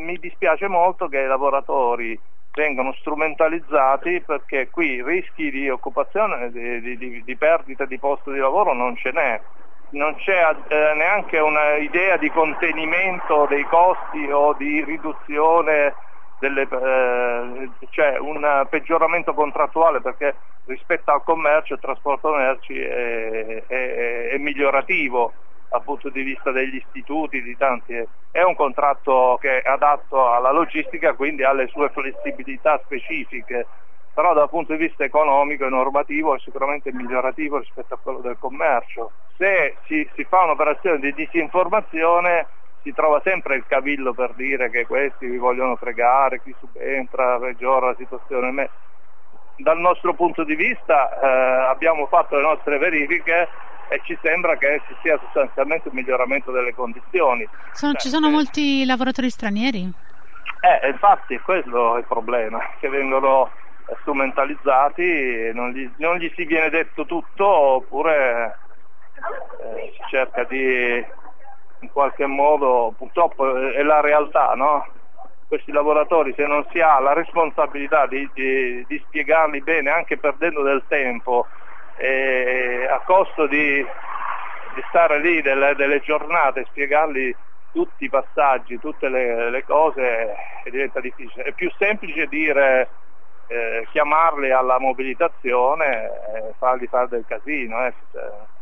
mi dispiace molto che i lavoratori vengono strumentalizzati, perché qui rischi di occupazione, di perdita di posto di lavoro non ce n'è. Non c'è neanche un'idea di contenimento dei costi o di riduzione cioè un peggioramento contrattuale, perché rispetto al commercio il trasporto merci è migliorativo dal punto di vista degli istituti, di tanti. È un contratto che è adatto alla logistica, quindi ha le sue flessibilità specifiche, però dal punto di vista economico e normativo è sicuramente migliorativo rispetto a quello del commercio. Se si fa un'operazione di disinformazione si trova sempre il cavillo per dire che questi vi vogliono fregare, chi subentra, peggiora la situazione. Dal nostro punto di vista abbiamo fatto le nostre verifiche e ci sembra che ci sia sostanzialmente un miglioramento delle condizioni. Ci sono molti lavoratori stranieri? Infatti quello è il problema, che vengono strumentalizzati, non gli si viene detto tutto, oppure si cerca di, in qualche modo, purtroppo è la realtà, no? Questi lavoratori, se non si ha la responsabilità di spiegarli bene, anche perdendo del tempo, a costo di stare lì delle giornate, spiegarli tutti i passaggi, tutte le cose, diventa difficile. È più semplice dire chiamarli alla mobilitazione e fargli fare del casino.